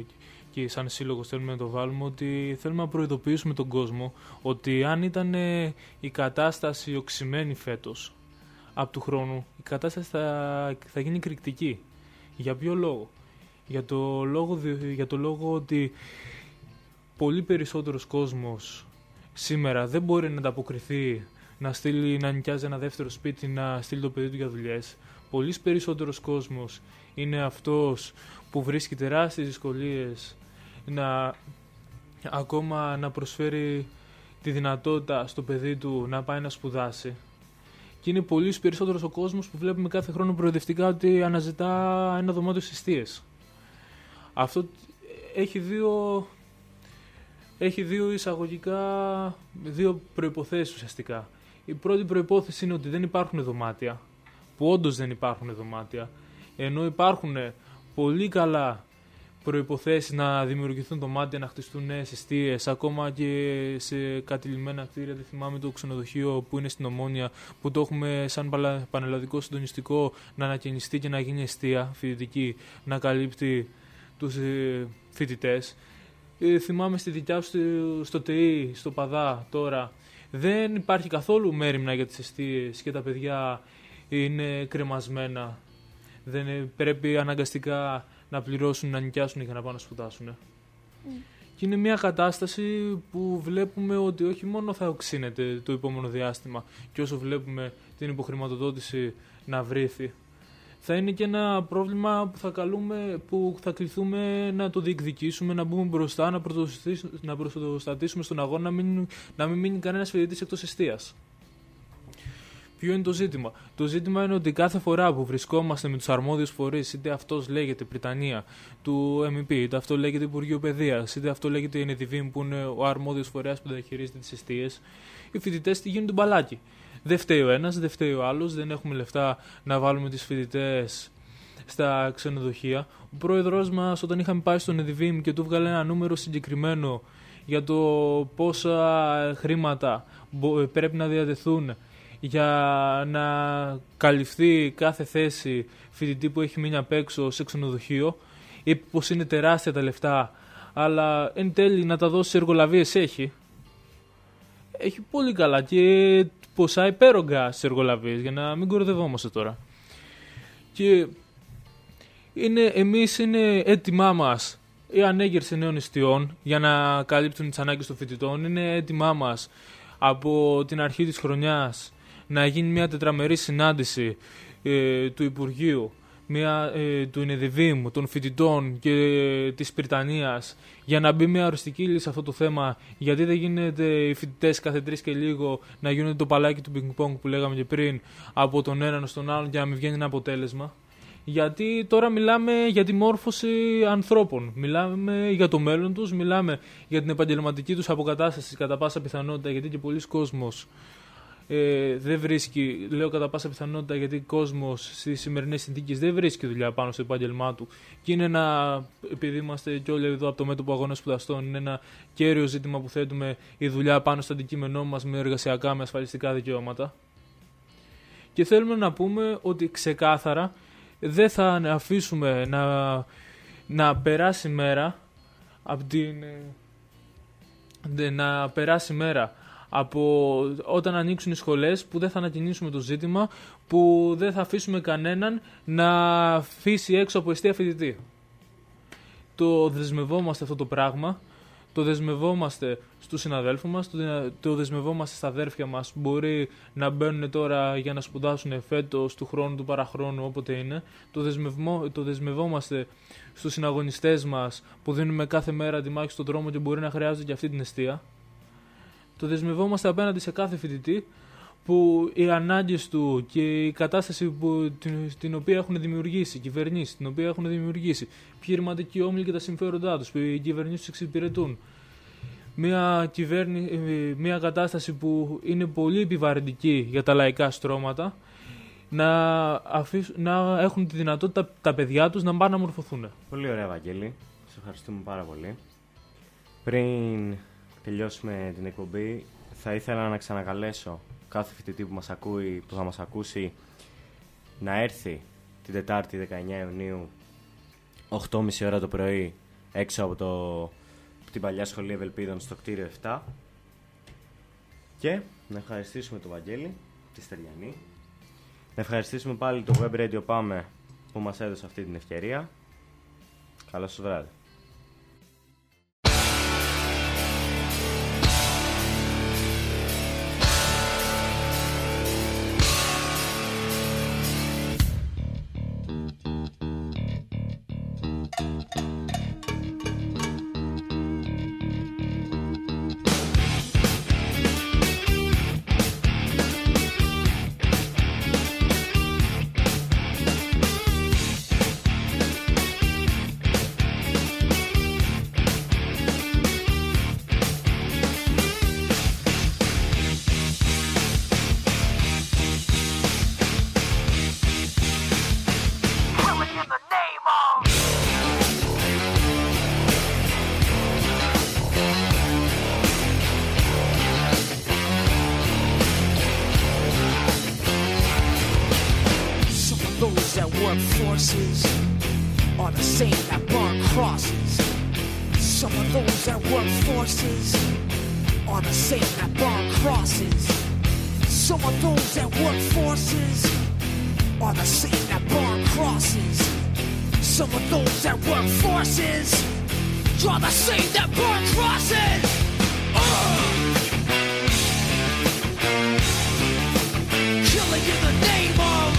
και σαν σύλλογος θέλουμε να το βάλουμε, ότι θέλουμε να προειδοποιήσουμε τον κόσμο ότι αν ήταν η κατάσταση οξυμένη φέτος από του χρόνου, η κατάσταση θα, θα γίνει εκρηκτική. Για ποιο λόγο? Για το λόγο, για το λόγο ότι πολύ περισσότερος κόσμος σήμερα δεν μπορεί να ανταποκριθεί, να, στείλει, να νοικιάζει ένα δεύτερο σπίτι, να στείλει το παιδί του για δουλειές. Πολύ περισσότερος κόσμος είναι αυτός που βρίσκει τεράστιες δυσκολίες να ακόμα να προσφέρει τη δυνατότητα στο παιδί του να πάει να σπουδάσει. Και είναι πολύ περισσότερος ο κόσμος που βλέπουμε κάθε χρόνο προοδευτικά ότι αναζητά ένα δωμάτιο στις εστίες. Αυτό έχει δύο, έχει δύο εισαγωγικά, δύο προϋποθέσεις ουσιαστικά. Η πρώτη προϋπόθεση είναι ότι δεν υπάρχουν δωμάτια, που όντως δεν υπάρχουν δωμάτια, ενώ υπάρχουν πολύ καλά προϋποθέσεις να δημιουργηθούν δωμάτια, να χτιστούν νέες εστίες, ακόμα και σε κατηλημμένα κτίρια. Δεν θυμάμαι το ξενοδοχείο που είναι στην Ομόνια, που το έχουμε σαν πανελλαδικό συντονιστικό να ανακαινιστεί και να γίνει εστία φοιτητική, να καλύπτει τους φοιτητές. Ε, θυμάμαι στη δικιά σου στο ΤΕΙ, στο Παδά τώρα, δεν υπάρχει καθόλου μέριμνα για τις εστίες και τα παιδιά είναι κρεμασμένα. Δεν πρέπει αναγκαστικά να πληρώσουν, να νοικιάσουν για να πάνε να σπουδάσουν. Mm. Και είναι μια κατάσταση που βλέπουμε ότι όχι μόνο θα οξύνεται το επόμενο διάστημα και όσο βλέπουμε την υποχρηματοδότηση να βρήθει, θα είναι και ένα πρόβλημα που θα, καλούμε, που θα κληθούμε να το διεκδικήσουμε, να μπούμε μπροστά, να, να πρωτοστατήσουμε στον αγώνα, να μην, να μην μείνει κανένας φοιτητής εκτός εστίας. Ποιο είναι το ζήτημα? Το ζήτημα είναι ότι κάθε φορά που βρισκόμαστε με τους αρμόδιους φορείς, είτε αυτός λέγεται Πριτανία του εμ ι πι, είτε αυτό λέγεται Υπουργείο Παιδείας, είτε αυτό λέγεται η ΕΝΕΔΙΒΗΜ που είναι ο αρμόδιος φορέας που διαχειρίζεται τις εστίες, οι φοιτητές γίνονται μπαλάκι. Δεν φταίει ο ένας, δεν φταίει ο άλλος, δεν έχουμε λεφτά να βάλουμε τις φοιτητές στα ξενοδοχεία. Ο πρόεδρος μας, όταν είχαμε πάει στον ΕΝΕΔΙΒΗΜ και του βγάλε ένα νούμερο συγκεκριμένο για το πόσα χρήματα πρέπει να διατεθούν για να καλυφθεί κάθε θέση φοιτητή που έχει μείνει απ' έξω σε ξενοδοχείο, είπε πως είναι τεράστια τα λεφτά, αλλά εν τέλει να τα δώσει σε εργολαβίες έχει. Έχει πολύ καλά και ποσά υπέρογκα στις εργολαβίες, για να μην κορδευόμαστε τώρα. Και είναι, εμείς είναι έτοιμά μας η ανέγερση νέων εστιών για να καλύπτουν τις ανάγκες των φοιτητών. Είναι έτοιμά μας από την αρχή της χρονιάς να γίνει μια τετραμερή συνάντηση ε, του Υπουργείου, μια, ε, του ΕΝΕΔΙΒΗΜ, των φοιτητών και ε, της Πριτανίας, για να μπει μια οριστική λύση σε αυτό το θέμα. Γιατί δεν γίνεται οι φοιτητές κάθε τρεις και λίγο να γίνονται το παλάκι του πινκ-πονγκ που λέγαμε και πριν από τον έναν στον άλλον και να μην βγαίνει ένα αποτέλεσμα? Γιατί τώρα μιλάμε για τη μόρφωση ανθρώπων, μιλάμε για το μέλλον τους, μιλάμε για την επαγγελματική τους αποκατάσταση κατά πάσα πιθανότητα, γιατί και πολλοί κόσμος Ε, δεν βρίσκει, λέω κατά πάσα πιθανότητα, γιατί ο κόσμος στις σημερινές συνθήκες δεν βρίσκει δουλειά πάνω στο επάγγελμά του. Και είναι ένα, επειδή είμαστε και όλοι εδώ από το μέτωπο αγώνα σπουδαστών, είναι ένα κέριο ζήτημα που θέτουμε η δουλειά πάνω στο αντικείμενό μας με εργασιακά, με ασφαλιστικά δικαιώματα. Και θέλουμε να πούμε ότι ξεκάθαρα δεν θα αφήσουμε να, να περάσει μέρα από την, να περάσει μέρα από όταν ανοίξουν οι σχολές που δεν θα ανακοινήσουμε το ζήτημα, που δεν θα αφήσουμε κανέναν να αφήσει έξω από εστία φοιτητή. Το δεσμευόμαστε αυτό το πράγμα, το δεσμευόμαστε στους συναδέλφους μας, το δεσμευόμαστε στα αδέρφια μας που μπορεί να μπαίνουν τώρα για να σπουδάσουν φέτος, του χρόνου, του παραχρόνου, όποτε είναι. Το, δεσμευμό, το δεσμευόμαστε στους συναγωνιστές μας που δίνουμε κάθε μέρα τη μάχη στον δρόμο και μπορεί να χρειάζονται και αυτή την εστία. Το δεσμευόμαστε απέναντι σε κάθε φοιτητή που οι ανάγκες του και η κατάσταση που, την, την οποία έχουν δημιουργήσει οι κυβερνήσεις, την οποία έχουν δημιουργήσει επιχειρηματικοί όμιλοι και τα συμφέροντά τους, που οι κυβερνήσεις τους εξυπηρετούν. Μια, κυβέρνη, μια κατάσταση που είναι πολύ επιβαρυντική για τα λαϊκά στρώματα, να, αφήσ, να έχουν τη δυνατότητα τα παιδιά τους να πάνε να μορφωθούν. Πολύ ωραία, Βαγγέλη. Σας ευχαριστούμε πάρα πολύ. Πριν τελειώσουμε την εκπομπή, θα ήθελα να ξανακαλέσω κάθε φοιτητή που μας ακούει, που θα μας ακούσει, να έρθει την Τετάρτη δεκαεννέα Ιουνίου οκτώ και μισή ώρα το πρωί έξω από το, την παλιά σχολή Ευελπίδων στο κτίριο επτά. Και να ευχαριστήσουμε τον Βαγγέλη, τη Στεριανή. Να ευχαριστήσουμε πάλι το Web Radio Πάμε που μας έδωσε αυτή την ευκαιρία. Καλό σας βράδυ. Are the same that burn crosses. Some of those that work forces are the same that burn crosses. Some of those that work forces are the same that burn crosses. Some of those that work forces are the same that burn crosses. Uh! Killing in the name of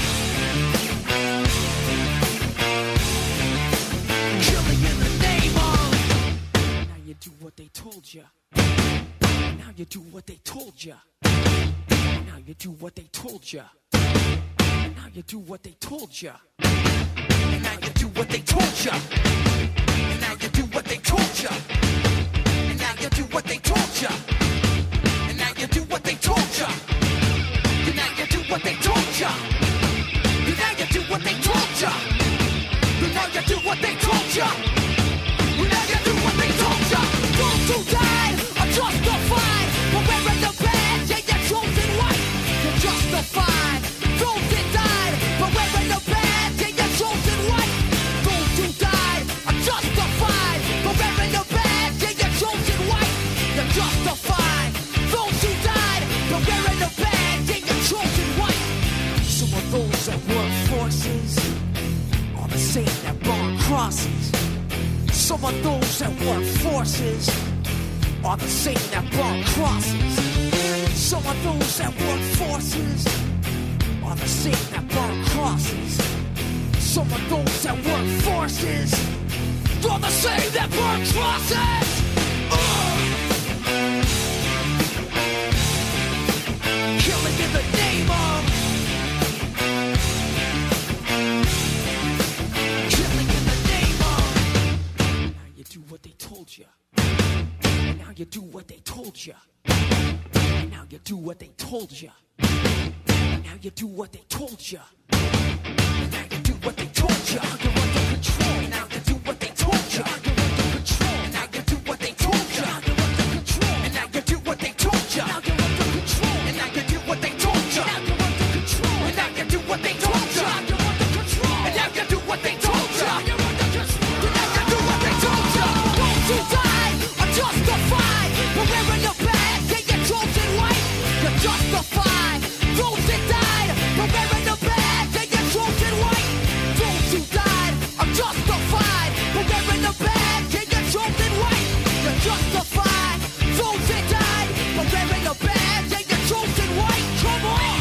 do what they told ya. Now you do what they told ya. Now you do what they told ya. Now you do what they told ya. And now you do what they told ya. And now you do what they told ya. And now you do what they told ya. And now you do what they told ya. And now you do what they told ya. And now you do what they told ya. And now you do what they told ya. Now you do what they told ya. Those who died are justified for wearing the badge. Yeah, you're chosen white. You're justified. Those that died for wearing the badge. Yeah, you're chosen white. Those who died are justified for wearing the badge. Yeah, you're chosen white. You're justified. Those who died for wearing the badge. Yeah, you're chosen white. Some of those that work forces are the same that burn crosses. Some of those that work forces are the same that burn crosses. Some of those that work forces are the same that burn crosses. Some of those that work forces are the same that burn crosses. Uh! Killing in the name of do what they told ya. And now you do what they told ya. And now you do what they told ya. And now you do what they told ya. And now you do what they told ya. You're under control. And now you do what they told ya. You're under control. And now you do what they told ya. You're under control. And now you do what they told ya. Now you're under control. And now you do what they told ya. Now you're under control. And now you do what they told ya. You're under control. And now you do what they told ya. You're under control. And now you do what they told ya. Those who died are justified for wearing the badge. Yeah, you're chosen white. You're justified. Those that died for wearing the badge. Yeah, you're chosen white. Those who died are justified for wearing the badge. Yeah, you're chosen white. You're justified. Those that died for wearing the badge. Yeah, you're chosen white. Come on.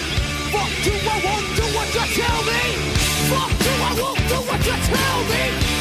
Fuck you, I won't do what you tell me. Fuck you, I won't do what you tell me.